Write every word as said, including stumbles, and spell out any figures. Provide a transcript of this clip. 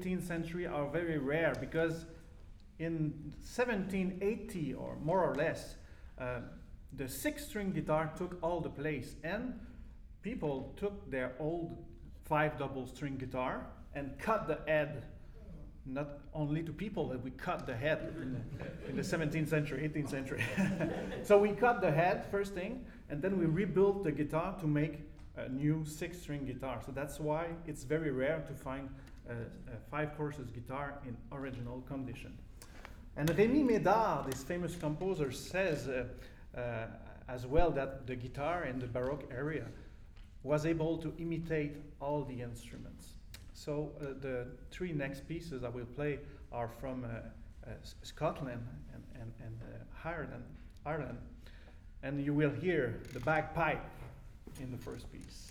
eighteenth century are very rare because in seventeen eighty or more or less, uh, the six-string guitar took all the place, and people took their old five double-string guitar and cut the head. Not only to people that we cut the head in the, in the seventeenth century, eighteenth century. So we cut the head first thing, and then we rebuilt the guitar to make a new six-string guitar. So that's why it's very rare to find a, a five courses guitar in original condition. And Rémy Médard, this famous composer, says uh, uh, as well that the guitar in the Baroque area was able to imitate all the instruments. So uh, the three next pieces I will play are from uh, uh, Scotland and, and, and uh, Ireland, Ireland, and you will hear the bagpipe in the first piece.